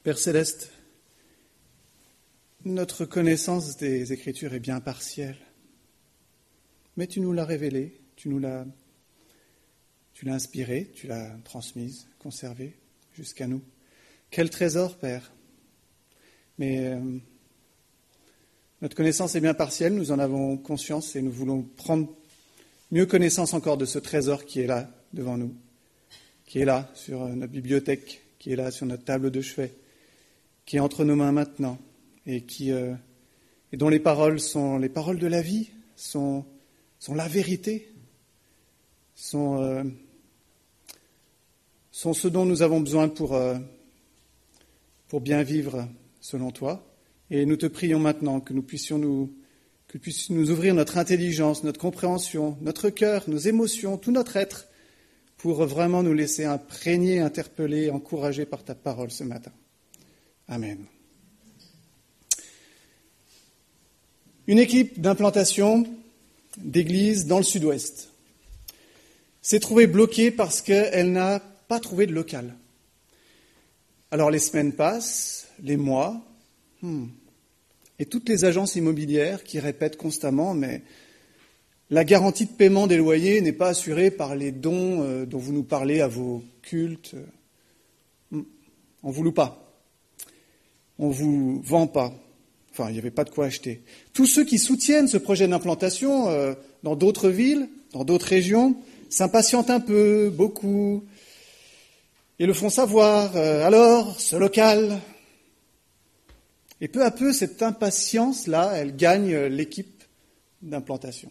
Père Céleste, notre connaissance des Écritures est bien partielle, mais tu nous l'as révélée, tu l'as inspirée, tu l'as transmise, conservée jusqu'à nous. Quel trésor, Père! Mais notre connaissance est bien partielle, nous en avons conscience et nous voulons prendre mieux connaissance encore de ce trésor qui est là devant nous, qui est là sur notre bibliothèque, qui est là sur notre table de chevet, qui est entre nos mains maintenant et dont les paroles sont les paroles de la vie, sont la vérité, sont ce dont nous avons besoin pour bien vivre selon toi. Et nous te prions maintenant que tu puisses nous ouvrir notre intelligence, notre compréhension, notre cœur, nos émotions, tout notre être, pour vraiment nous laisser imprégner, interpeller, encourager par ta parole ce matin. Amen. Une équipe d'implantation d'église dans le sud-ouest s'est trouvée bloquée parce qu'elle n'a pas trouvé de local. Alors les semaines passent, les mois, et toutes les agences immobilières qui répètent constamment, mais la garantie de paiement des loyers n'est pas assurée par les dons dont vous nous parlez à vos cultes. On ne vous loue pas. On ne vous vend pas. Enfin, il n'y avait pas de quoi acheter. Tous ceux qui soutiennent ce projet d'implantation dans d'autres villes, dans d'autres régions, s'impatientent un peu, beaucoup, et le font savoir. Alors, ce local. Et peu à peu, cette impatience-là, elle gagne l'équipe d'implantation.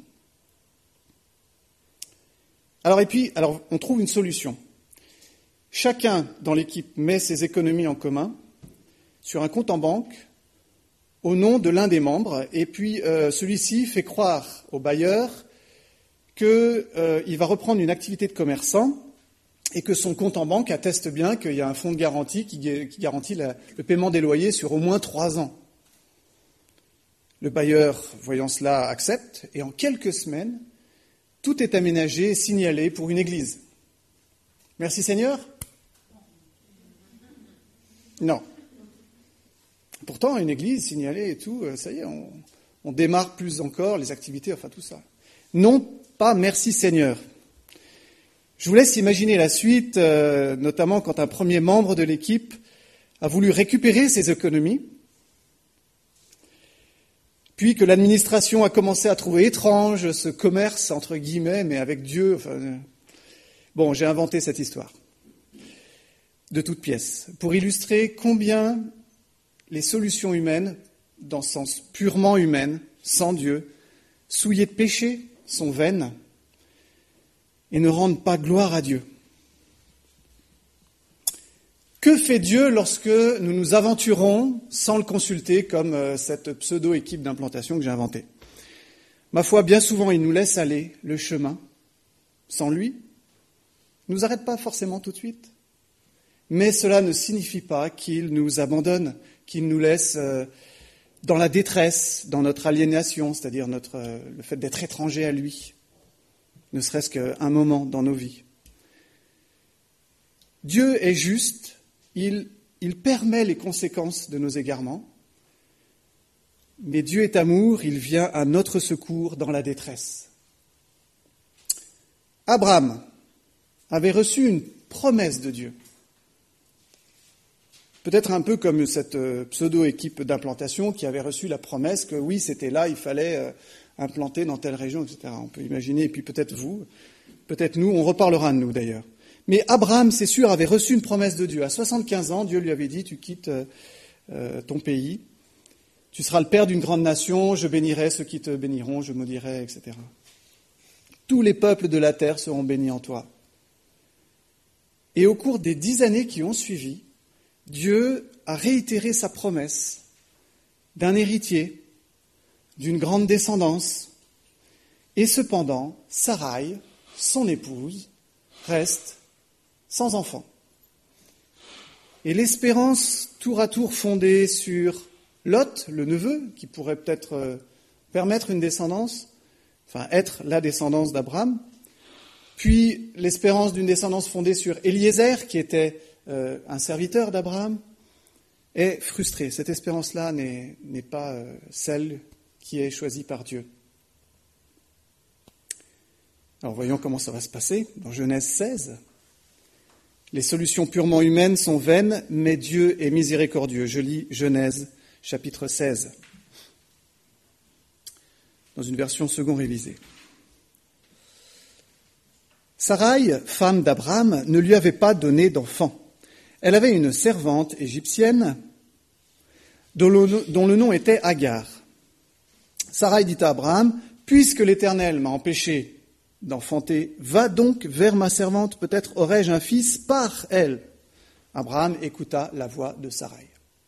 Alors, on trouve une solution. Chacun dans l'équipe met ses économies en commun sur un compte en banque au nom de l'un des membres, et puis celui-ci fait croire au bailleur qu'il va reprendre une activité de commerçant et que son compte en banque atteste bien qu'il y a un fonds de garantie qui garantit le paiement des loyers sur au moins 3 ans. Le bailleur, voyant cela, accepte, et en quelques semaines, tout est aménagé et signalé pour une église. Merci Seigneur ? Non. Pourtant, une église signalée et tout, ça y est, on démarre plus encore les activités, enfin tout ça. Non, pas merci Seigneur. Je vous laisse imaginer la suite, notamment quand un premier membre de l'équipe a voulu récupérer ses économies, puis que l'administration a commencé à trouver étrange ce commerce, entre guillemets, mais avec Dieu. Bon, j'ai inventé cette histoire, de toutes pièces, pour illustrer combien les solutions humaines, dans le sens purement humain, sans Dieu, souillées de péché, sont vaines et ne rendent pas gloire à Dieu. Que fait Dieu lorsque nous nous aventurons sans le consulter, comme cette pseudo-équipe d'implantation que j'ai inventée ? Ma foi, bien souvent, il nous laisse aller le chemin sans lui. Il ne nous arrête pas forcément tout de suite. Mais cela ne signifie pas qu'il nous abandonne, qu'il nous laisse dans la détresse, dans notre aliénation, c'est-à-dire le fait d'être étranger à lui, ne serait-ce qu'un moment dans nos vies. Dieu est juste, il permet les conséquences de nos égarements, mais Dieu est amour, il vient à notre secours dans la détresse. Abraham avait reçu une promesse de Dieu. Peut-être un peu comme cette pseudo-équipe d'implantation qui avait reçu la promesse que oui, c'était là, il fallait implanter dans telle région, etc. On peut imaginer, et puis peut-être vous, peut-être nous, on reparlera de nous d'ailleurs. Mais Abraham, c'est sûr, avait reçu une promesse de Dieu. À 75 ans, Dieu lui avait dit, tu quittes ton pays, tu seras le père d'une grande nation, je bénirai ceux qui te béniront, je maudirai, etc. Tous les peuples de la terre seront bénis en toi. Et au cours des 10 années qui ont suivi, Dieu a réitéré sa promesse d'un héritier, d'une grande descendance. Et cependant, Sarai, son épouse, reste sans enfant. Et l'espérance tour à tour fondée sur Lot, le neveu, qui pourrait peut-être permettre une descendance, enfin être la descendance d'Abraham, puis l'espérance d'une descendance fondée sur Éliézer, qui était un serviteur d'Abraham, est frustrée. Cette espérance-là n'est pas celle qui est choisie par Dieu. Alors voyons comment ça va se passer. Dans Genèse 16, les solutions purement humaines sont vaines, mais Dieu est miséricordieux. Je lis Genèse chapitre 16, dans une version second révisée. Sarai, femme d'Abraham, ne lui avait pas donné d'enfant. Elle avait une servante égyptienne dont le nom était Agar. Sarai dit à Abraham, « Puisque l'Éternel m'a empêché d'enfanter, va donc vers ma servante, peut-être aurai-je un fils par elle. » Abraham écouta la voix de Sarai.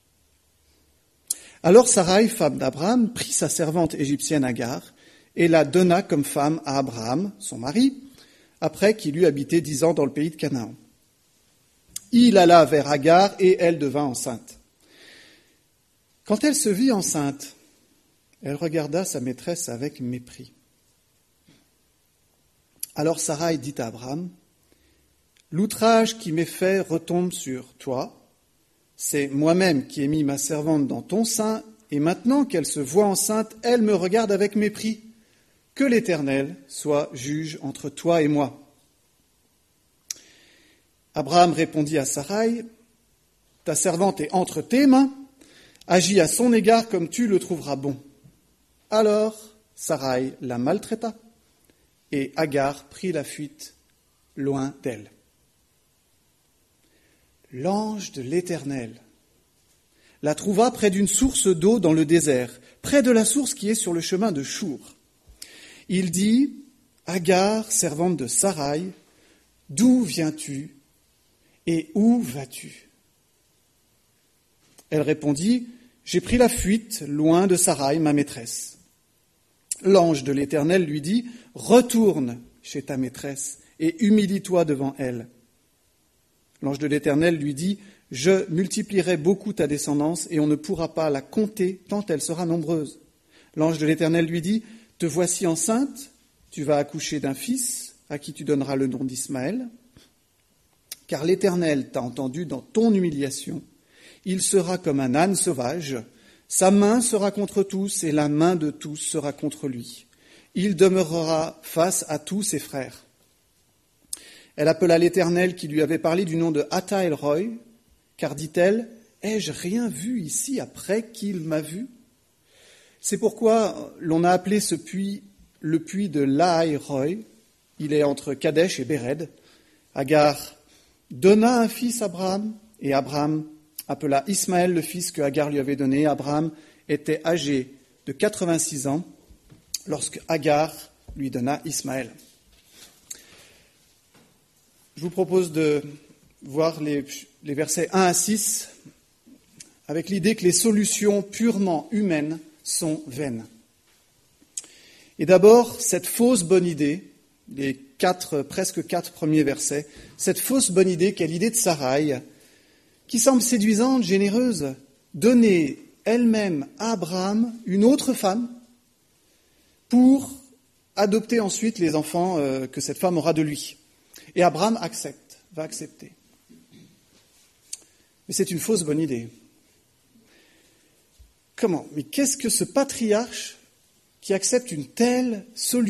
Alors Sarai, femme d'Abraham, prit sa servante égyptienne Agar et la donna comme femme à Abraham, son mari, après qu'il eut habité 10 ans dans le pays de Canaan. Il alla vers Agar et elle devint enceinte. Quand elle se vit enceinte, elle regarda sa maîtresse avec mépris. Alors Sarai dit à Abraham, « L'outrage qui m'est fait retombe sur toi. C'est moi-même qui ai mis ma servante dans ton sein, et maintenant qu'elle se voit enceinte, elle me regarde avec mépris. Que l'Éternel soit juge entre toi et moi. » Abraham répondit à Sarai, « Ta servante est entre tes mains, agis à son égard comme tu le trouveras bon. » Alors Sarai la maltraita, et Agar prit la fuite loin d'elle. L'ange de l'Éternel la trouva près d'une source d'eau dans le désert, près de la source qui est sur le chemin de Chour. Il dit, « Agar, servante de Sarai, d'où viens-tu et où vas-tu » Elle répondit, « J'ai pris la fuite loin de Sarai, ma maîtresse. » L'ange de l'Éternel lui dit, « Retourne chez ta maîtresse et humilie-toi devant elle. » L'ange de l'Éternel lui dit, « Je multiplierai beaucoup ta descendance et on ne pourra pas la compter tant elle sera nombreuse. » L'ange de l'Éternel lui dit, « Te voici enceinte, tu vas accoucher d'un fils à qui tu donneras le nom d'Ismaël, car l'Éternel t'a entendu dans ton humiliation. Il sera comme un âne sauvage, sa main sera contre tous et la main de tous sera contre lui. Il demeurera face à tous ses frères. » Elle appela l'Éternel qui lui avait parlé du nom de Atta El-Roy, car, dit-elle, « Ai-je rien vu ici après qu'il m'a vu ?» C'est pourquoi l'on a appelé ce puits le puits de Lahaï-Roy. Il est entre Kadesh et Béred. Agar donna un fils à Abraham, et Abraham appela Ismaël le fils que Agar lui avait donné. Abraham était âgé de 86 ans lorsque Agar lui donna Ismaël. Je vous propose de voir les versets 1 à 6 avec l'idée que les solutions purement humaines sont vaines. Et d'abord, cette fausse bonne idée, les presque quatre premiers versets, cette fausse bonne idée qu'est l'idée de Sarai, qui semble séduisante, généreuse, donner elle-même à Abraham une autre femme pour adopter ensuite les enfants que cette femme aura de lui. Et Abraham va accepter. Mais c'est une fausse bonne idée. Comment ? Mais qu'est-ce que ce patriarche qui accepte une telle solution ?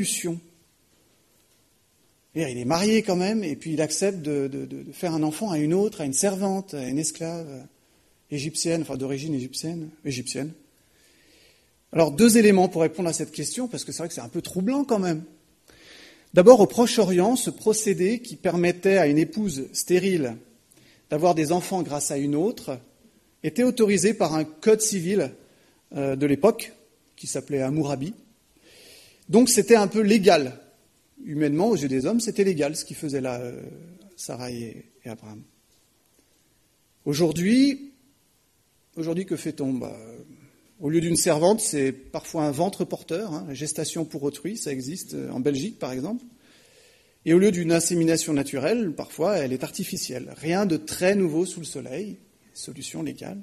Il est marié quand même, et puis il accepte de faire un enfant à une autre, à une servante, à une esclave égyptienne, enfin d'origine égyptienne. Alors 2 éléments pour répondre à cette question, parce que c'est vrai que c'est un peu troublant quand même. D'abord, au Proche-Orient, ce procédé qui permettait à une épouse stérile d'avoir des enfants grâce à une autre était autorisé par un code civil de l'époque, qui s'appelait Hammurabi. Donc c'était un peu légal. Humainement, aux yeux des hommes, c'était légal ce qu'ils faisaient là, Sarai et Abraham. Aujourd'hui, que fait-on ? Au lieu d'une servante, c'est parfois un ventre porteur, la gestation pour autrui, ça existe en Belgique par exemple. Et au lieu d'une insémination naturelle, parfois elle est artificielle. Rien de très nouveau sous le soleil, solution légale.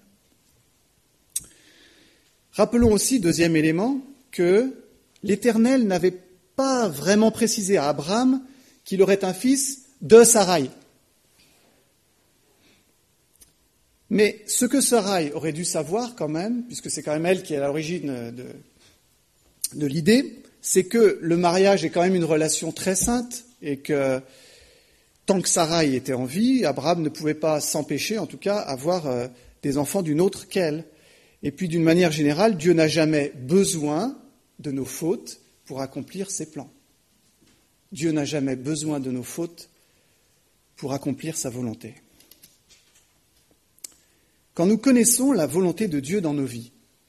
Rappelons aussi, 2e élément, que l'Éternel n'avait pas vraiment précisé à Abraham qu'il aurait un fils de Sarai. Mais ce que Sarai aurait dû savoir quand même, puisque c'est quand même elle qui est à l'origine de l'idée, c'est que le mariage est quand même une relation très sainte et que tant que Sarai était en vie, Abraham ne pouvait pas s'empêcher, en tout cas, avoir des enfants d'une autre qu'elle. Et puis, d'une manière générale, Dieu n'a jamais besoin de nos fautes pour accomplir ses plans. Dieu n'a jamais besoin de nos fautes pour accomplir sa volonté. Quand nous connaissons la volonté de Dieu dans nos vies,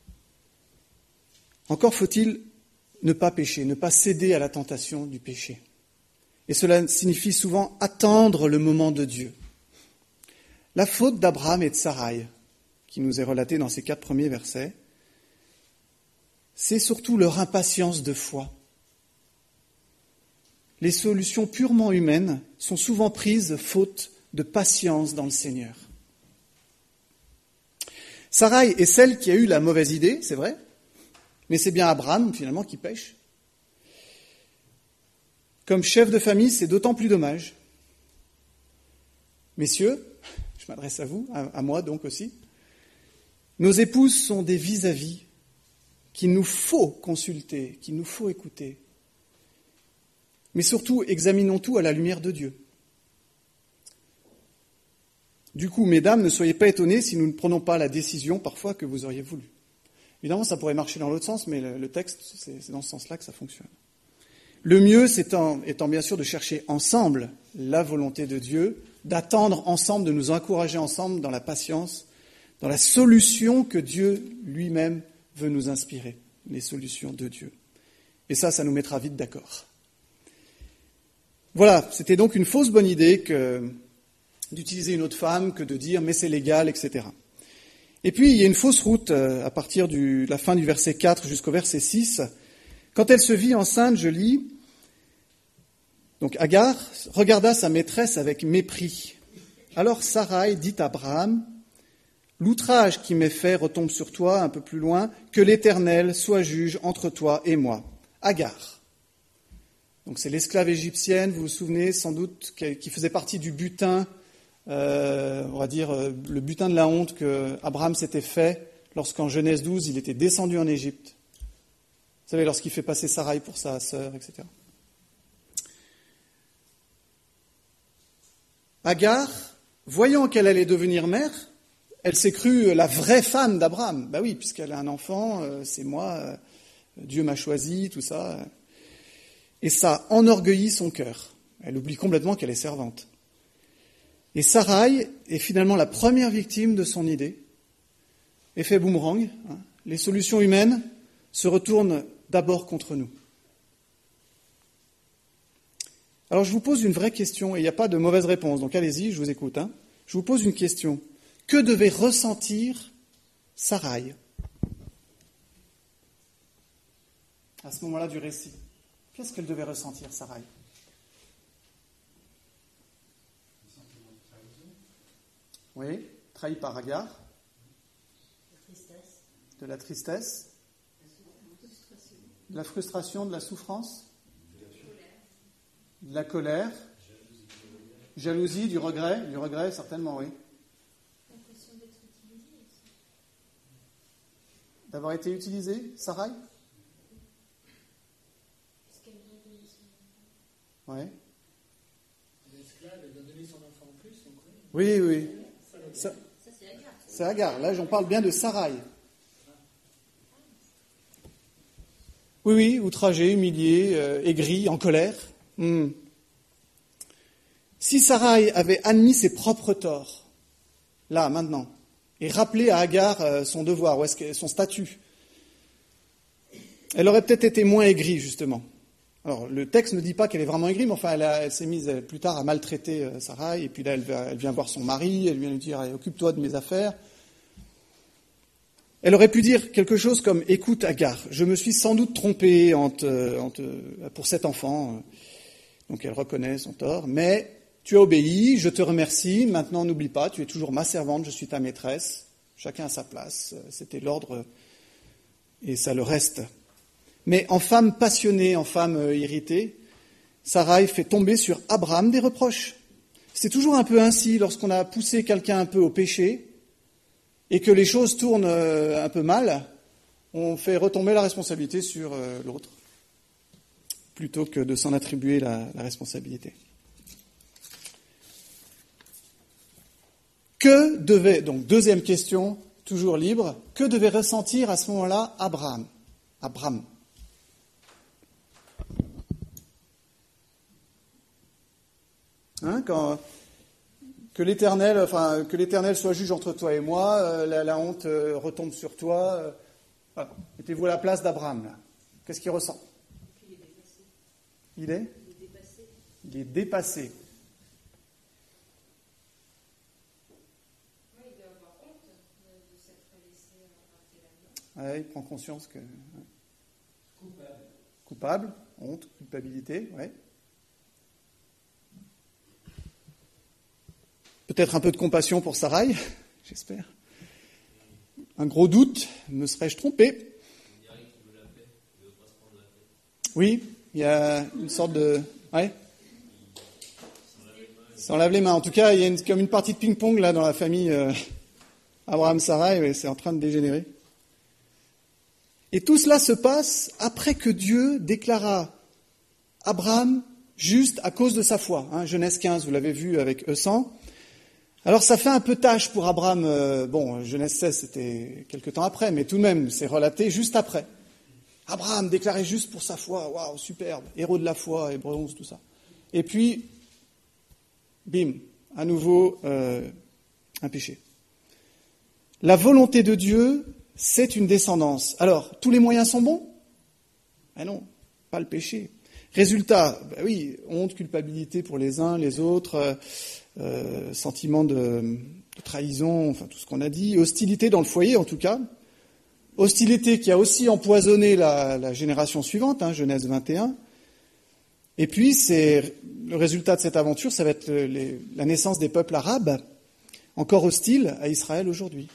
encore faut-il ne pas pécher, ne pas céder à la tentation du péché. Et cela signifie souvent attendre le moment de Dieu. La faute d'Abraham et de Sarai, qui nous est relatée dans ces 4 premiers versets, c'est surtout leur impatience de foi. Les solutions purement humaines sont souvent prises faute de patience dans le Seigneur. Sarai est celle qui a eu la mauvaise idée, c'est vrai, mais c'est bien Abraham, finalement, qui pêche. Comme chef de famille, c'est d'autant plus dommage. Messieurs, je m'adresse à vous, à moi donc aussi, nos épouses sont des vis-à-vis qu'il nous faut consulter, qu'il nous faut écouter. Mais surtout, examinons tout à la lumière de Dieu. Du coup, mesdames, ne soyez pas étonnées si nous ne prenons pas la décision parfois que vous auriez voulu. Évidemment, ça pourrait marcher dans l'autre sens, mais le texte, c'est dans ce sens-là que ça fonctionne. Le mieux, étant bien sûr de chercher ensemble la volonté de Dieu, d'attendre ensemble, de nous encourager ensemble dans la patience, dans la solution que Dieu lui-même veut nous inspirer, les solutions de Dieu. Et ça nous mettra vite d'accord. Voilà, c'était donc une fausse bonne idée d'utiliser une autre femme que de dire « mais c'est légal », etc. Et puis, il y a une fausse route à partir de la fin du verset 4 jusqu'au verset 6. Quand elle se vit enceinte, je lis, donc Agar regarda sa maîtresse avec mépris. Alors Sarai dit à Abraham, « L'outrage qui m'est fait retombe sur toi, un peu plus loin, que l'Éternel soit juge entre toi et moi. » Agar. Donc c'est l'esclave égyptienne, vous vous souvenez sans doute, qui faisait partie du butin, on va dire le butin de la honte que Abraham s'était fait lorsqu'en Genèse 12, il était descendu en Égypte. Vous savez, lorsqu'il fait passer Sarai pour sa sœur, etc. Agar, voyant qu'elle allait devenir mère, elle s'est crue la vraie femme d'Abraham. Ben oui, puisqu'elle a un enfant, c'est moi, Dieu m'a choisi, tout ça. Et ça enorgueillit son cœur. Elle oublie complètement qu'elle est servante. Et Sarai est finalement la première victime de son idée. Effet boomerang, hein. Les solutions humaines se retournent d'abord contre nous. Alors je vous pose une vraie question, et il n'y a pas de mauvaise réponse, donc allez-y, je vous écoute. Hein. Je vous pose une question. Que devait ressentir Sarai à ce moment-là du récit? Qu'est-ce qu'elle devait ressentir, Sarai? Oui, trahi par Agar. De la tristesse. De la frustration, de la souffrance. De la colère. Jalousie, du regret, certainement, oui. L'impression d'être utilisée aussi. D'avoir été utilisée, Sarai? Parce qu'elle doit donner son enfant. Oui. L'esclave, elle doit donner son enfant en plus, donc Oui. Ça, c'est Agar. C'est Agar. Là, j'en parle bien de Sarai. Oui, outragé, humilié, aigri, en colère. Si Sarai avait admis ses propres torts, là, maintenant, et rappelé à Agar son devoir, son statut, elle aurait peut-être été moins aigrie, justement. Alors, le texte ne dit pas qu'elle est vraiment aigrie, mais enfin, elle s'est mise plus tard à maltraiter Sarai, et puis là, elle vient voir son mari, elle vient lui dire « Occupe-toi de mes affaires ». Elle aurait pu dire quelque chose comme « Écoute, Agar, je me suis sans doute trompée pour cet enfant. » Donc, elle reconnaît son tort, mais tu as obéi, je te remercie, maintenant n'oublie pas, tu es toujours ma servante, je suis ta maîtresse. Chacun à sa place, c'était l'ordre, et ça le reste. Mais en femme passionnée, en femme irritée, Sarai fait tomber sur Abraham des reproches. C'est toujours un peu ainsi, lorsqu'on a poussé quelqu'un un peu au péché, et que les choses tournent un peu mal, on fait retomber la responsabilité sur l'autre, plutôt que de s'en attribuer la responsabilité. Que devait, donc deuxième question, toujours libre, que devait ressentir à ce moment-là Abraham? Que l'Éternel soit juge entre toi et moi, la honte retombe sur toi. Voilà. Mettez-vous à la place d'Abraham, là. Qu'est-ce qu'il ressent? Il est dépassé. Oui, il doit avoir honte de s'être laissé emporter la main. Ouais, il prend conscience que... Coupable, honte, culpabilité, ouais. Peut-être un peu de compassion pour Sarai, j'espère. Un gros doute, me serais-je trompé? Oui, il y a une sorte de... Ouais. Ça enlève les mains. En tout cas, il y a comme une partie de ping-pong là dans la famille Abraham-Sarai, ouais, c'est en train de dégénérer. Et tout cela se passe après que Dieu déclara Abraham juste à cause de sa foi. Genèse 15, vous l'avez vu avec Eusan. Alors ça fait un peu tâche pour Abraham. Genèse 16, c'était quelque temps après, mais tout de même, c'est relaté juste après. Abraham déclaré juste pour sa foi, waouh, superbe, héros de la foi, Hébreux 11, tout ça. Et puis, bim, à nouveau, un péché. La volonté de Dieu, c'est une descendance. Alors, tous les moyens sont bons? Ben non, pas le péché. Résultat, oui, honte, culpabilité pour les uns, les autres, sentiment de trahison, enfin tout ce qu'on a dit, hostilité dans le foyer en tout cas, hostilité qui a aussi empoisonné la génération suivante, Genèse 21, et puis c'est le résultat de cette aventure, ça va être la naissance des peuples arabes, encore hostiles à Israël aujourd'hui.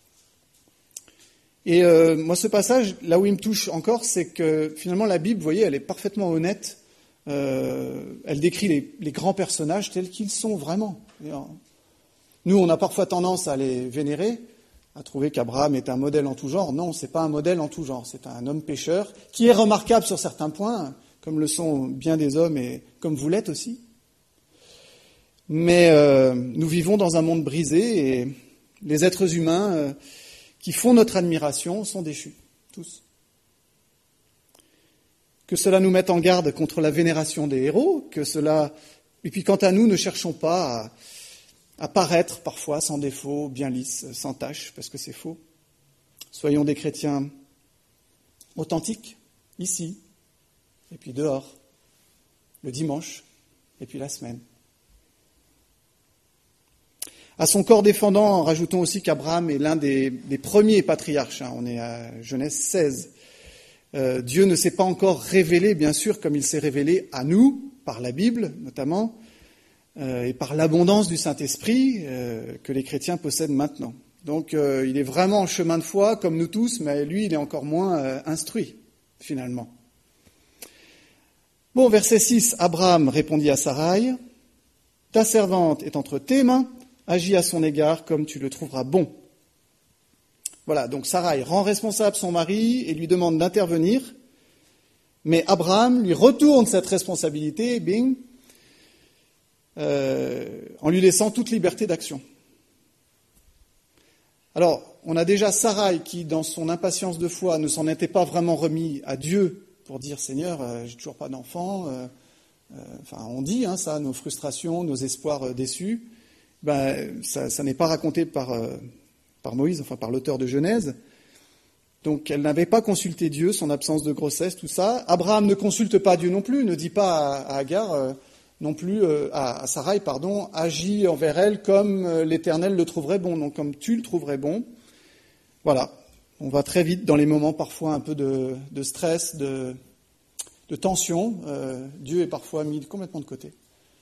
Et moi, ce passage, là où il me touche encore, c'est que finalement la Bible, vous voyez, elle est parfaitement honnête. Elle décrit les grands personnages tels qu'ils sont vraiment. Nous, on a parfois tendance à les vénérer, à trouver qu'Abraham est un modèle en tout genre. Non, c'est pas un modèle en tout genre. C'est un homme pécheur qui est remarquable sur certains points, comme le sont bien des hommes et comme vous l'êtes aussi. Mais nous vivons dans un monde brisé et les êtres humains qui font notre admiration sont déchus, tous. Que cela nous mette en garde contre la vénération des héros, et puis quant à nous, ne cherchons pas à paraître parfois sans défaut, bien lisse, sans tache, parce que c'est faux. Soyons des chrétiens authentiques, ici, et puis dehors, le dimanche, et puis la semaine. À son corps défendant, rajoutons aussi qu'Abraham est l'un des premiers patriarches. On est à Genèse 16. Dieu ne s'est pas encore révélé, bien sûr, comme il s'est révélé à nous, par la Bible notamment, et par l'abondance du Saint-Esprit que les chrétiens possèdent maintenant. Donc il est vraiment en chemin de foi, comme nous tous, mais lui, il est encore moins instruit, finalement. Bon, verset 6, Abraham répondit à Sarai, « Ta servante est entre tes mains, agis à son égard comme tu le trouveras bon. » Voilà, donc Sarai rend responsable son mari et lui demande d'intervenir, mais Abraham lui retourne cette responsabilité, bing, en lui laissant toute liberté d'action. Alors, on a déjà Sarai qui, dans son impatience de foi, ne s'en était pas vraiment remis à Dieu pour dire « Seigneur, j'ai toujours pas d'enfant ». On dit ça, nos frustrations, nos espoirs déçus. Ça n'est pas raconté par Moïse, par l'auteur de Genèse. Donc elle n'avait pas consulté Dieu, son absence de grossesse, tout ça. Abraham ne consulte pas Dieu non plus, ne dit pas à Agar non plus, à Sarai, agis envers elle comme l'Éternel le trouverait bon, donc comme tu le trouverais bon. Voilà, on va très vite dans les moments parfois un peu de stress, de tension. Dieu est parfois mis complètement de côté.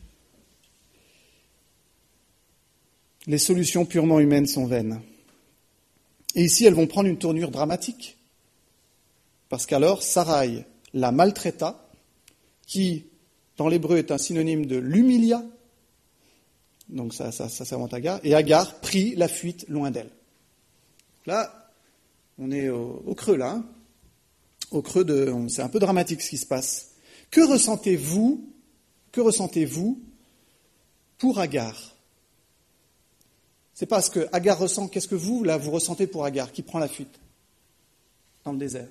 Les solutions purement humaines sont vaines. Et ici, elles vont prendre une tournure dramatique. Parce qu'alors, Sarai la maltraita, qui, dans l'hébreu, est un synonyme de l'humilia. Donc ça servante Agar. Et Agar prit la fuite loin d'elle. Là, on est au creux, là. Hein. Au creux c'est un peu dramatique ce qui se passe. Que ressentez-vous pour Agar? C'est pas ce que Agar ressent. Qu'est-ce que vous ressentez pour Agar, qui prend la fuite dans le désert?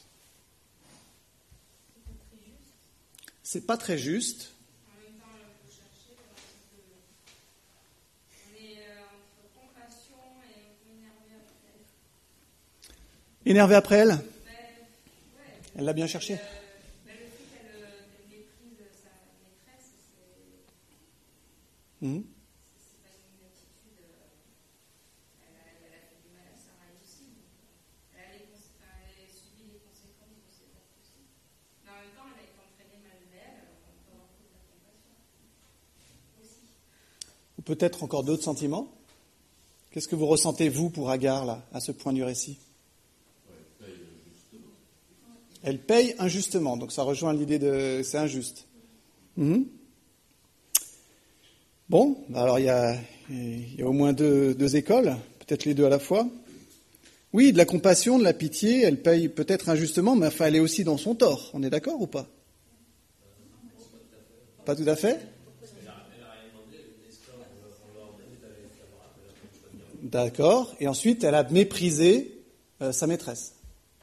C'est pas très juste. En même temps, il faut chercher. On est entre compassion et énervé après elle. Énervé après elle? Ouais. Elle l'a bien cherché. Le fait qu'elle méprise sa maîtresse, Mhm. c'est pas une attitude. Elle a fait du mal à Sarah aussi. Elle a subi les conséquences de ses actes aussi. Mais en même temps, elle a été entraînée malgré elle. On peut avoir de la compassion aussi. Ou peut-être encore d'autres sentiments. Qu'est-ce que vous ressentez, vous, pour Agar, là, à ce point du récit? Elle paye injustement. Donc ça rejoint l'idée de c'est injuste. Mhm. Bon, alors il y a au moins deux écoles, peut-être les deux à la fois. Oui, de la compassion, de la pitié, elle paye peut-être injustement, mais enfin elle est aussi dans son tort. On est d'accord ou pas? Pas tout à fait? D'accord. Et ensuite, elle a méprisé sa maîtresse.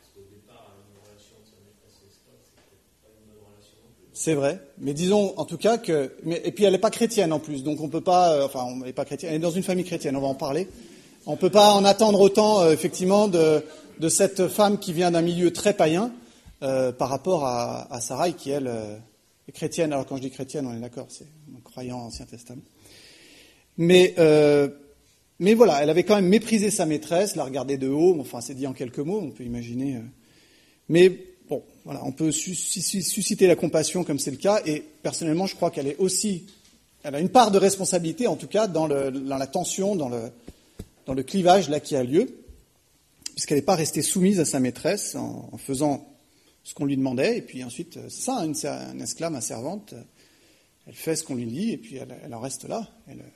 C'est vrai, mais disons en tout cas que... et puis elle n'est pas chrétienne en plus, donc on peut pas... on n'est pas chrétienne, elle est dans une famille chrétienne, on va en parler. On ne peut pas en attendre autant, effectivement, de cette femme qui vient d'un milieu très païen par rapport à Sarai, qui, elle, est chrétienne. Alors quand je dis chrétienne, on est d'accord, c'est un croyant Ancien Testament. Mais voilà, elle avait quand même méprisé sa maîtresse, la regardé de haut, enfin c'est dit en quelques mots, on peut imaginer... Mais bon, voilà, on peut susciter la compassion comme c'est le cas, et personnellement, je crois qu'elle a une part de responsabilité, en tout cas, dans la tension, dans le clivage là qui a lieu, puisqu'elle n'est pas restée soumise à sa maîtresse en faisant ce qu'on lui demandait, et puis ensuite, c'est ça, un esclave, ma servante, elle fait ce qu'on lui dit, et puis elle en reste là.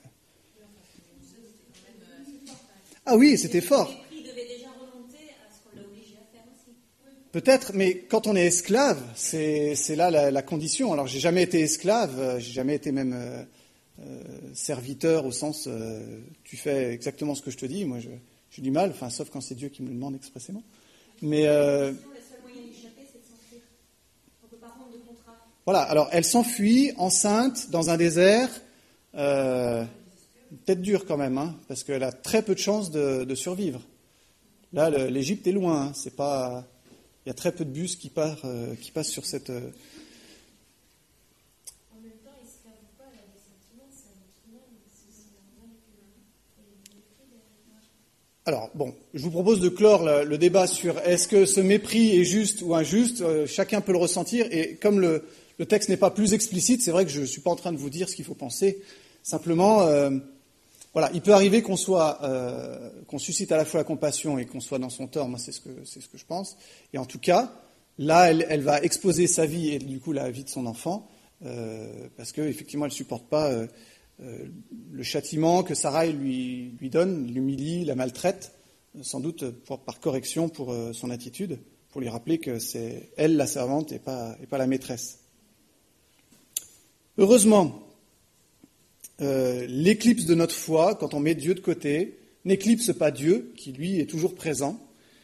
Ah oui, c'était fort. Peut-être, mais quand on est esclave, c'est là la condition. Alors, j'ai jamais été esclave, j'ai jamais été même serviteur au sens tu fais exactement ce que je te dis. Moi, j'ai du mal, enfin, sauf quand c'est Dieu qui me le demande expressément. Mais le seul moyen d'échapper, c'est de s'enfuir. On ne peut pas rendre de contrat. Voilà. Alors, elle s'enfuit enceinte dans un désert, peut-être dur quand même, hein, parce qu'elle a très peu de chances de survivre. Là, l'Égypte est loin. Hein, c'est pas. Il y a très peu de bus qui passent sur cette... En même temps, il ne se lave pas, elle a des sentiments, c'est un autre monde, c'est normal que... Alors, bon, je vous propose de clore le débat sur est-ce que ce mépris est juste ou injuste. Chacun peut le ressentir, et comme le texte n'est pas plus explicite, c'est vrai que je ne suis pas en train de vous dire ce qu'il faut penser. Simplement, voilà, il peut arriver qu'on suscite à la fois la compassion et qu'on soit dans son tort. Moi, c'est ce que je pense. Et en tout cas, là, elle va exposer sa vie et du coup la vie de son enfant, parce qu'effectivement, elle ne supporte pas le châtiment que Sarai lui donne, l'humilie, la maltraite, sans doute par correction pour son attitude, pour lui rappeler que c'est elle la servante et pas la maîtresse. Heureusement, l'éclipse de notre foi, quand on met Dieu de côté, n'éclipse pas Dieu, qui lui est toujours présent.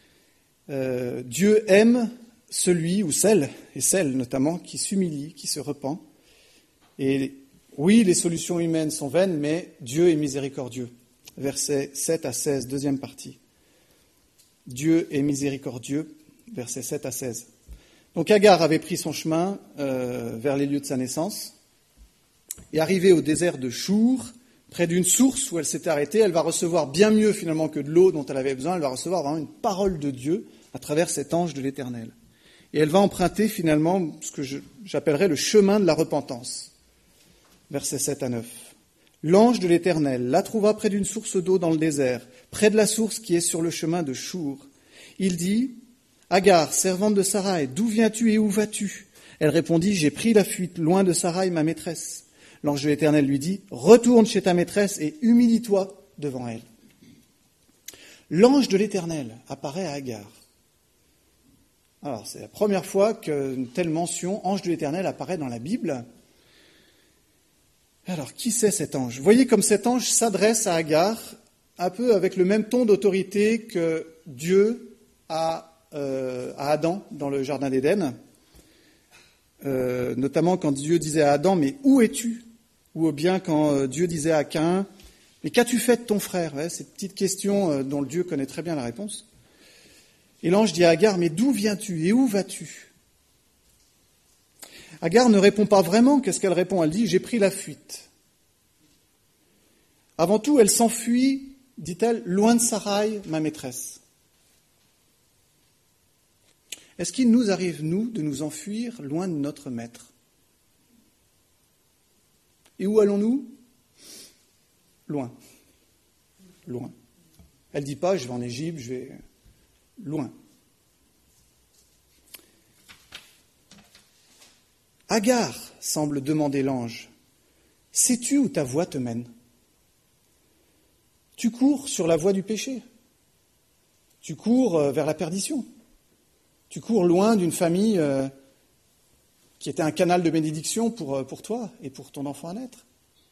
Dieu aime celui ou celle notamment, qui s'humilie, qui se repent. Et oui, les solutions humaines sont vaines, mais Dieu est miséricordieux. Versets 7 à 16, deuxième partie. Dieu est miséricordieux, versets 7 à 16. Donc Agar avait pris son chemin vers les lieux de sa naissance. Et arrivée au désert de Chour, près d'une source où elle s'était arrêtée, elle va recevoir bien mieux finalement que de l'eau dont elle avait besoin, elle va recevoir vraiment une parole de Dieu à travers cet ange de l'Éternel. Et elle va emprunter finalement ce que j'appellerais le chemin de la repentance. Versets 7 à 9. L'ange de l'Éternel la trouva près d'une source d'eau dans le désert, près de la source qui est sur le chemin de Chour. Il dit, « Agar, servante de Sarai, d'où viens-tu et où vas-tu » Elle répondit, « J'ai pris la fuite loin de Sarai, ma maîtresse. » L'ange de l'Éternel lui dit, « Retourne chez ta maîtresse et humilie-toi devant elle. » L'ange de l'Éternel apparaît à Agar. Alors, c'est la première fois qu'une telle mention, ange de l'Éternel, apparaît dans la Bible. Alors, qui c'est cet ange ? Vous voyez comme cet ange s'adresse à Agar, un peu avec le même ton d'autorité que Dieu a à Adam dans le Jardin d'Éden. Notamment quand Dieu disait à Adam, mais où es-tu ? Ou bien quand Dieu disait à Caïn, mais qu'as-tu fait de ton frère ? Ouais, ces petites questions dont Dieu connaît très bien la réponse. Et l'ange dit à Agar, mais d'où viens-tu et où vas-tu ? Agar ne répond pas vraiment. Qu'est-ce qu'elle répond ? Elle dit, j'ai pris la fuite. Avant tout, elle s'enfuit, dit-elle, loin de Sarai, ma maîtresse. Est-ce qu'il nous arrive, nous, de nous enfuir loin de notre maître ? Et où allons-nous ? Loin. Loin. Elle ne dit pas, je vais en Égypte, je vais... Loin. Agar semble demander l'ange, « Sais-tu où ta voie te mène ? Tu cours sur la voie du péché. Tu cours vers la perdition. Tu cours loin d'une famille qui était un canal de bénédiction pour toi et pour ton enfant à naître.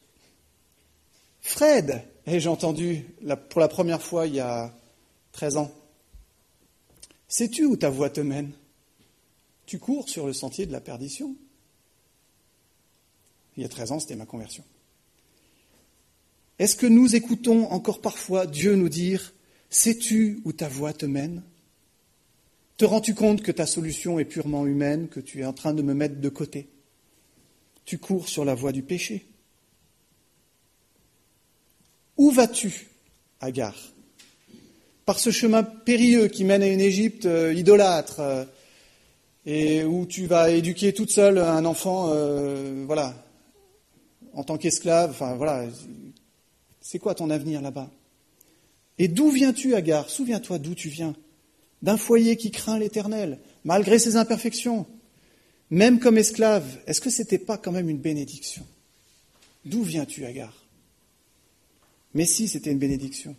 Fred, ai-je entendu pour la première fois il y a 13 ans. Sais-tu où ta voie te mène ? Tu cours sur le sentier de la perdition. Il y a 13 ans, c'était ma conversion. Est-ce que nous écoutons encore parfois Dieu nous dire « Sais-tu où ta voie te mène ? Te rends-tu compte que ta solution est purement humaine, que tu es en train de me mettre de côté ? Tu cours sur la voie du péché. » Où vas-tu, Agar ? Par ce chemin périlleux qui mène à une Égypte idolâtre et où tu vas éduquer toute seule un enfant, en tant qu'esclave, c'est quoi ton avenir là-bas ? Et d'où viens-tu, Agar ? Souviens-toi d'où tu viens. D'un foyer qui craint l'Éternel, malgré ses imperfections, même comme esclave. Est-ce que c'était pas quand même une bénédiction ? D'où viens-tu, Agar ? Mais si, c'était une bénédiction.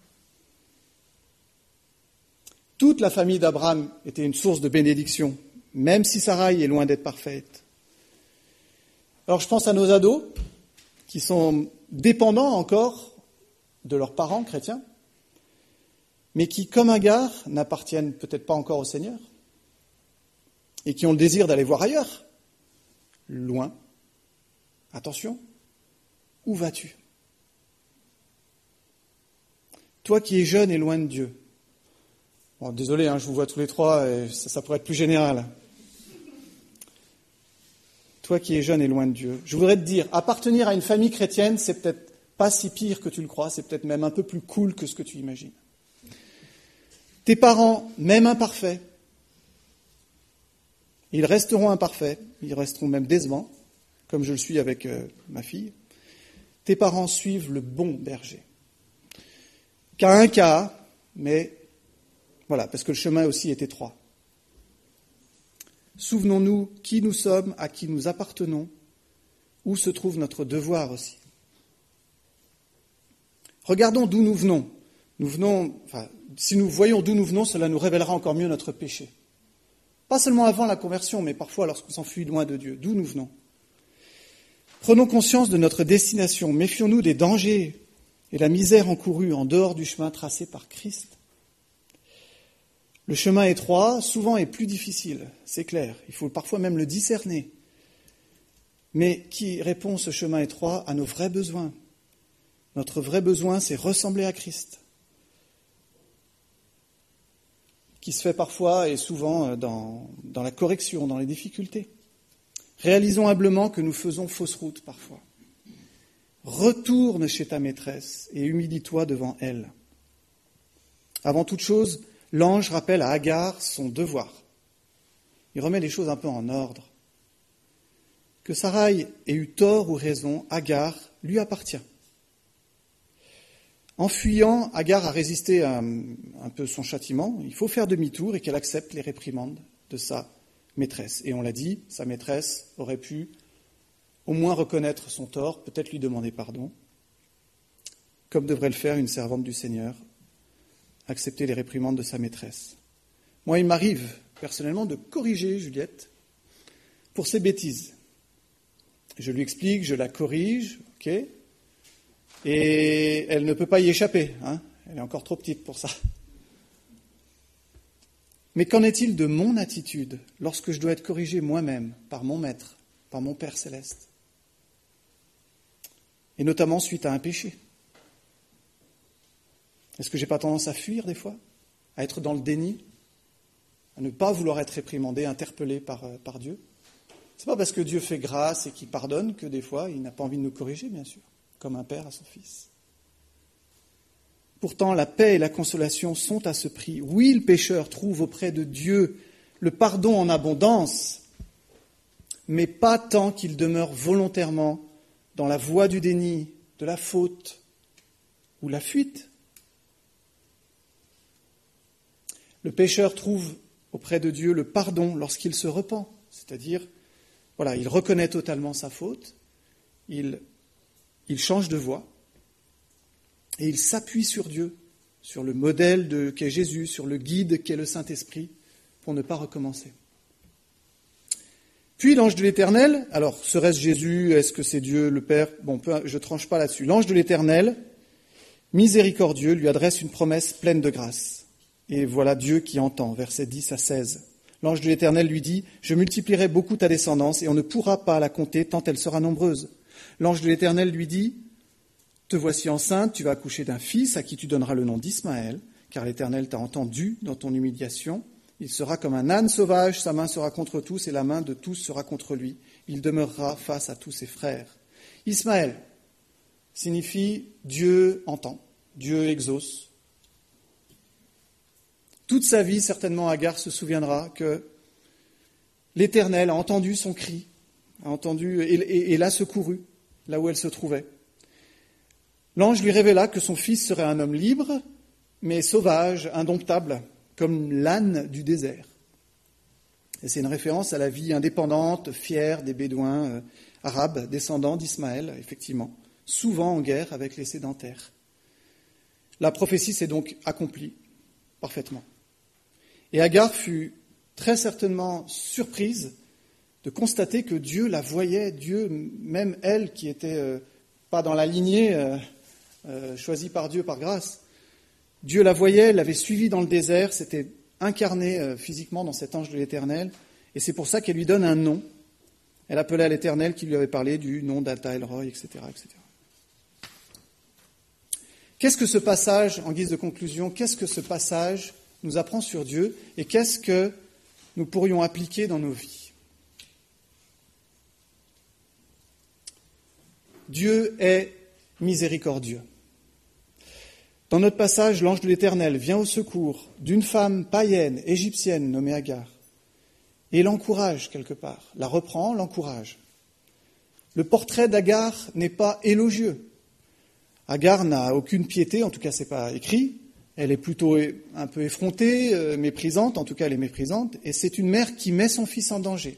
Toute la famille d'Abraham était une source de bénédiction, même si Sarai est loin d'être parfaite. Alors je pense à nos ados, qui sont dépendants encore de leurs parents chrétiens, mais qui, comme Agar, n'appartiennent peut-être pas encore au Seigneur, et qui ont le désir d'aller voir ailleurs, loin. Attention, où vas-tu ? Toi qui es jeune et loin de Dieu. Bon, désolé, je vous vois tous les trois, et ça pourrait être plus général. Toi qui es jeune et loin de Dieu. Je voudrais te dire, appartenir à une famille chrétienne, c'est peut-être pas si pire que tu le crois, c'est peut-être même un peu plus cool que ce que tu imagines. Tes parents, même imparfaits, ils resteront imparfaits, ils resteront même décevants, comme je le suis avec ma fille. Tes parents suivent le bon berger. Qu'à un cas, mais voilà, parce que le chemin aussi est étroit. Souvenons-nous qui nous sommes, à qui nous appartenons, où se trouve notre devoir aussi. Regardons d'où nous venons. Si nous voyons d'où nous venons, cela nous révélera encore mieux notre péché. Pas seulement avant la conversion, mais parfois lorsqu'on s'enfuit loin de Dieu. D'où nous venons. Prenons conscience de notre destination. Méfions-nous des dangers et la misère encourue en dehors du chemin tracé par Christ. Le chemin étroit, souvent, est plus difficile, c'est clair. Il faut parfois même le discerner. Mais qui répond ce chemin étroit à nos vrais besoins ? Notre vrai besoin, c'est ressembler à Christ, qui se fait parfois et souvent dans la correction, dans les difficultés. Réalisons humblement que nous faisons fausse route parfois. Retourne chez ta maîtresse et humilie-toi devant elle. Avant toute chose, l'ange rappelle à Agar son devoir. Il remet les choses un peu en ordre. Que Sarai ait eu tort ou raison, Agar lui appartient. En fuyant, Agar a résisté à un peu son châtiment. Il faut faire demi-tour et qu'elle accepte les réprimandes de sa maîtresse. Et on l'a dit, sa maîtresse aurait pu au moins reconnaître son tort, peut-être lui demander pardon, comme devrait le faire une servante du Seigneur accepter les réprimandes de sa maîtresse. Moi, il m'arrive personnellement de corriger Juliette pour ses bêtises. Je lui explique, je la corrige, ok, et elle ne peut pas y échapper, hein, elle est encore trop petite pour ça. Mais qu'en est-il de mon attitude lorsque je dois être corrigé moi-même par mon maître, par mon Père céleste, et notamment suite à un péché? Est-ce que j'ai pas tendance à fuir des fois, à être dans le déni, à ne pas vouloir être réprimandé, interpellé par Dieu? C'est pas parce que Dieu fait grâce et qu'il pardonne que des fois il n'a pas envie de nous corriger, bien sûr, comme un père à son fils. Pourtant, la paix et la consolation sont à ce prix. Oui, le pécheur trouve auprès de Dieu le pardon en abondance, mais pas tant qu'il demeure volontairement dans la voie du déni, de la faute ou la fuite. Le pécheur trouve auprès de Dieu le pardon lorsqu'il se repent, c'est-à-dire, voilà, il reconnaît totalement sa faute, il change de voie, et il s'appuie sur Dieu, sur le modèle qu'est Jésus, sur le guide qu'est le Saint-Esprit, pour ne pas recommencer. Puis l'ange de l'Éternel, alors serait-ce Jésus, est-ce que c'est Dieu le Père? Bon, je tranche pas là-dessus. L'ange de l'Éternel, miséricordieux, lui adresse une promesse pleine de grâce. Et voilà Dieu qui entend, versets 10 à 16. L'ange de l'Éternel lui dit, « Je multiplierai beaucoup ta descendance, et on ne pourra pas la compter tant elle sera nombreuse. » L'ange de l'Éternel lui dit, « Te voici enceinte, tu vas accoucher d'un fils à qui tu donneras le nom d'Ismaël, car l'Éternel t'a entendu dans ton humiliation. Il sera comme un âne sauvage, sa main sera contre tous, et la main de tous sera contre lui. Il demeurera face à tous ses frères. » Ismaël signifie Dieu entend, Dieu exauce. Toute sa vie, certainement, Agar se souviendra que l'Éternel a entendu son cri, a entendu et l'a secouru là où elle se trouvait. L'ange lui révéla que son fils serait un homme libre, mais sauvage, indomptable, comme l'âne du désert. Et c'est une référence à la vie indépendante, fière des Bédouins arabes, descendants d'Ismaël, effectivement, souvent en guerre avec les sédentaires. La prophétie s'est donc accomplie parfaitement. Et Agar fut très certainement surprise de constater que Dieu la voyait, Dieu, même elle qui était pas dans la lignée choisie par Dieu par grâce. Dieu la voyait, l'avait suivie dans le désert, s'était incarné physiquement dans cet ange de l'Éternel, et c'est pour ça qu'elle lui donne un nom. Elle appelait à l'Éternel qui lui avait parlé du nom d'Alta El-Roi, etc., etc. Qu'est-ce que ce passage, en guise de conclusion, qu'est-ce que ce passage nous apprend sur Dieu et qu'est-ce que nous pourrions appliquer dans nos vies? Dieu est miséricordieux. Dans notre passage, l'ange de l'Éternel vient au secours d'une femme païenne, égyptienne, nommée Agar, et l'encourage quelque part, la reprend, l'encourage. Le portrait d'Agar n'est pas élogieux. Agar n'a aucune piété, en tout cas c'est pas écrit, elle est plutôt un peu effrontée, méprisante, en tout cas elle est méprisante, et c'est une mère qui met son fils en danger.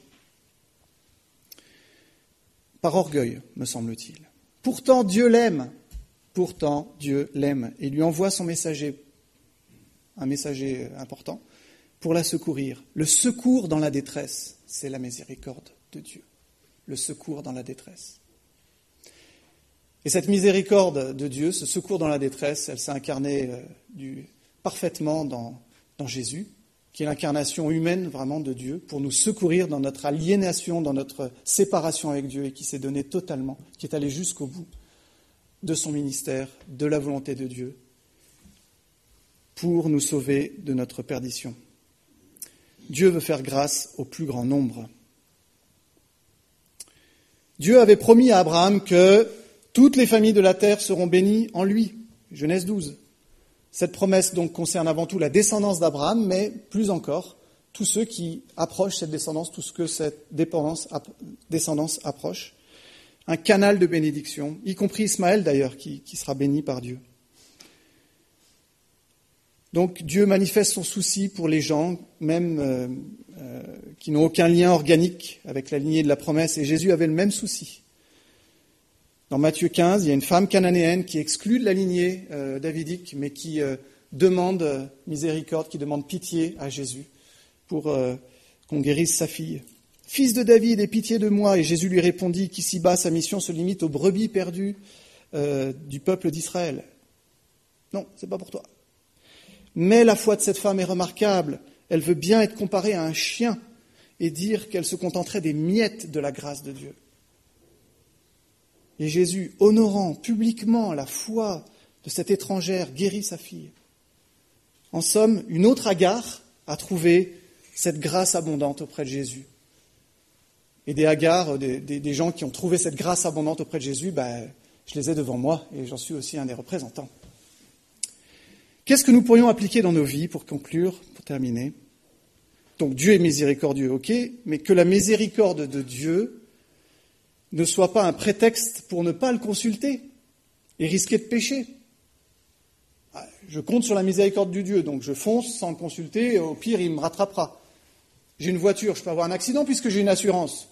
Par orgueil, me semble-t-il. Pourtant Dieu l'aime, et lui envoie son messager, un messager important, pour la secourir. Le secours dans la détresse, c'est la miséricorde de Dieu. Le secours dans la détresse. Et cette miséricorde de Dieu, ce secours dans la détresse, elle s'est incarnée parfaitement dans Jésus, qui est l'incarnation humaine vraiment de Dieu, pour nous secourir dans notre aliénation, dans notre séparation avec Dieu, et qui s'est donné totalement, qui est allé jusqu'au bout de son ministère, de la volonté de Dieu, pour nous sauver de notre perdition. Dieu veut faire grâce au plus grand nombre. Dieu avait promis à Abraham que toutes les familles de la terre seront bénies en lui. Genèse 12. Cette promesse donc concerne avant tout la descendance d'Abraham, mais plus encore, tous ceux qui approchent cette descendance, tout ce que cette descendance approche. Un canal de bénédiction, y compris Ismaël d'ailleurs, qui sera béni par Dieu. Donc Dieu manifeste son souci pour les gens, même qui n'ont aucun lien organique avec la lignée de la promesse, et Jésus avait le même souci. Dans Matthieu 15, il y a une femme cananéenne qui est exclue de la lignée davidique, mais qui demande miséricorde, qui demande pitié à Jésus pour qu'on guérisse sa fille. « Fils de David, aie pitié de moi !» Et Jésus lui répondit qu'ici-bas, sa mission se limite aux brebis perdues du peuple d'Israël. Non, c'est pas pour toi. Mais la foi de cette femme est remarquable. Elle veut bien être comparée à un chien et dire qu'elle se contenterait des miettes de la grâce de Dieu. Et Jésus, honorant publiquement la foi de cette étrangère, guérit sa fille. En somme, une autre Agar a trouvé cette grâce abondante auprès de Jésus. Et des Agars, des gens qui ont trouvé cette grâce abondante auprès de Jésus, je les ai devant moi et j'en suis aussi un des représentants. Qu'est-ce que nous pourrions appliquer dans nos vies pour conclure, pour terminer ? Donc Dieu est miséricordieux, ok, mais que la miséricorde de Dieu ne soit pas un prétexte pour ne pas le consulter et risquer de pécher. Je compte sur la miséricorde du Dieu, donc je fonce sans le consulter, au pire il me rattrapera. J'ai une voiture, je peux avoir un accident puisque j'ai une assurance.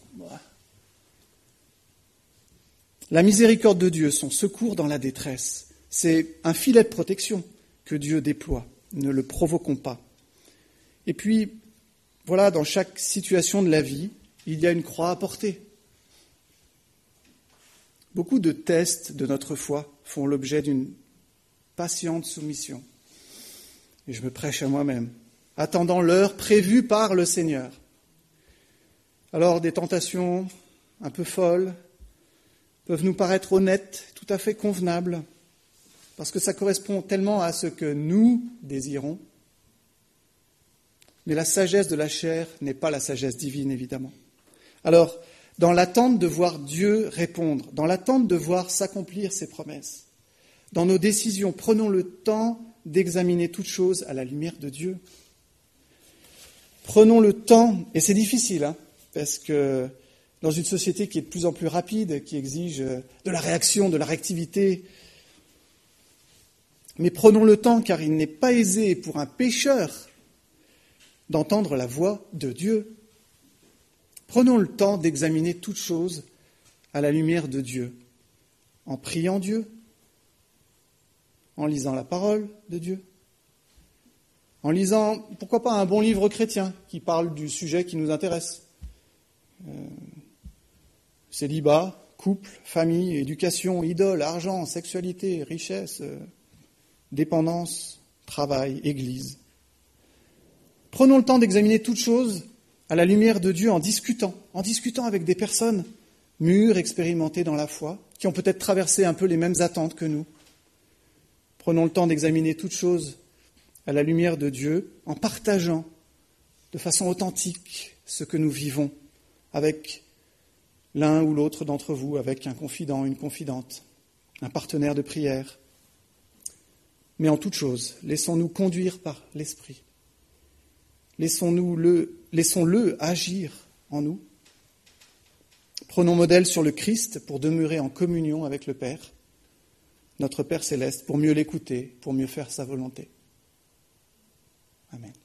La miséricorde de Dieu, son secours dans la détresse, c'est un filet de protection que Dieu déploie. Ne le provoquons pas. Et puis, voilà, dans chaque situation de la vie, il y a une croix à porter. Beaucoup de tests de notre foi font l'objet d'une patiente soumission. Et je me prêche à moi-même, attendant l'heure prévue par le Seigneur. Alors, des tentations un peu folles peuvent nous paraître honnêtes, tout à fait convenables, parce que ça correspond tellement à ce que nous désirons. Mais la sagesse de la chair n'est pas la sagesse divine, évidemment. Alors, dans l'attente de voir Dieu répondre, dans l'attente de voir s'accomplir ses promesses, dans nos décisions, prenons le temps d'examiner toutes choses à la lumière de Dieu. Prenons le temps, et c'est difficile, parce que dans une société qui est de plus en plus rapide, qui exige de la réaction, de la réactivité, mais prenons le temps, car il n'est pas aisé pour un pécheur d'entendre la voix de Dieu. Prenons le temps d'examiner toutes choses à la lumière de Dieu, en priant Dieu, en lisant la parole de Dieu, en lisant, pourquoi pas, un bon livre chrétien qui parle du sujet qui nous intéresse. Célibat, couple, famille, éducation, idole, argent, sexualité, richesse, dépendance, travail, église. Prenons le temps d'examiner toutes choses à la lumière de Dieu en discutant avec des personnes mûres, expérimentées dans la foi, qui ont peut-être traversé un peu les mêmes attentes que nous. Prenons le temps d'examiner toutes choses à la lumière de Dieu en partageant de façon authentique ce que nous vivons avec l'un ou l'autre d'entre vous, avec un confident, une confidente, un partenaire de prière. Mais en toute chose, laissons-nous conduire par l'Esprit. Laissons-le agir en nous. Prenons modèle sur le Christ pour demeurer en communion avec le Père, notre Père céleste, pour mieux l'écouter, pour mieux faire sa volonté. Amen.